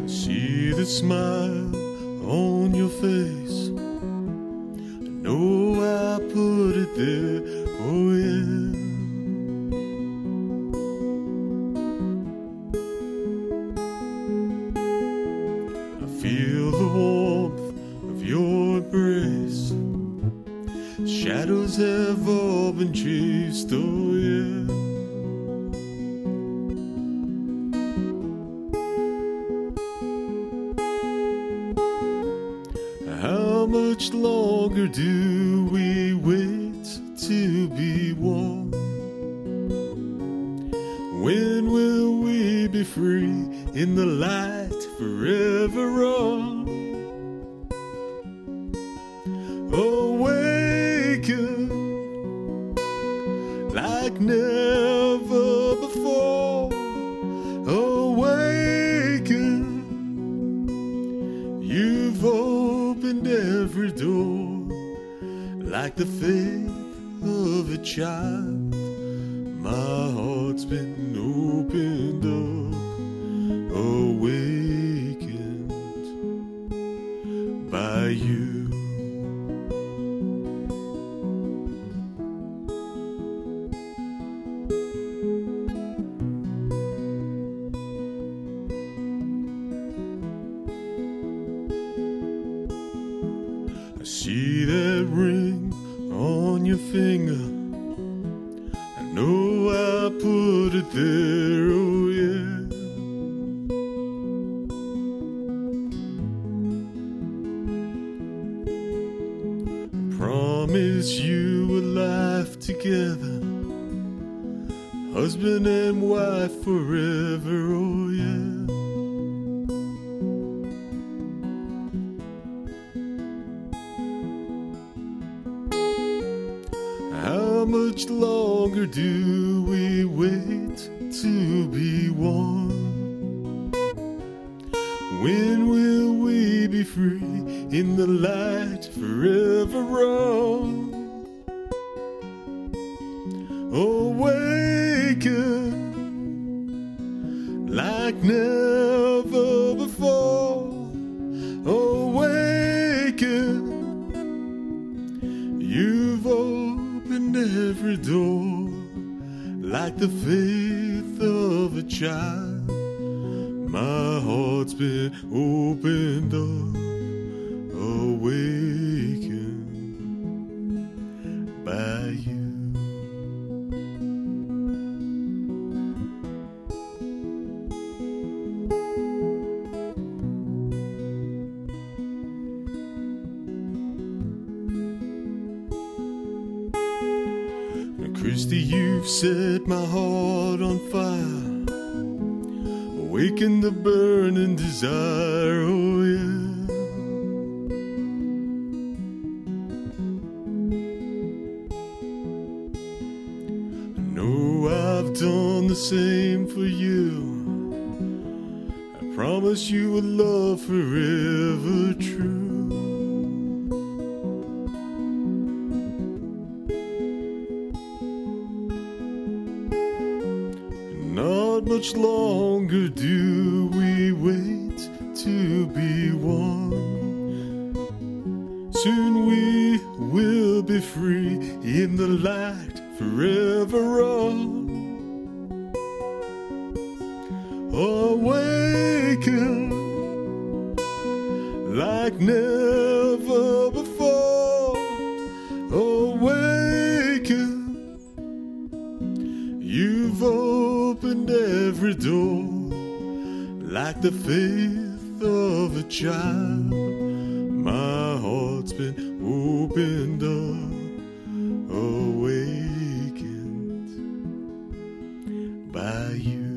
See the smile on your face. I know I put it there, oh yeah. I feel the warmth of your embrace. Shadows have all been chased, oh yeah. How much longer do we wait to be warm? When will we be free in the light forever on? Awaken like never before. Awaken, you've opened every door like the faith of a child. My heart's been opened up, awakened by you. I see that ring on your finger. I know I put it there, oh yeah. I promise you a life together, husband and wife forever, oh yeah. How much longer do we wait to be one? When will we be free in the light forever on? Awaken like never before. Awaken, you've opened every door like the faith of a child. My heart's been opened up, awakened by you. Christy, you've set my heart on fire, awaken the burning desire, oh yeah. I know I've done the same for you. I promise you a love forever true. Not much longer do we wait to be one. Soon we will be free in the light forever on. Awaken like never before. Awaken, you've opened every door like the faith of a child. My heart's been opened up, awakened by you.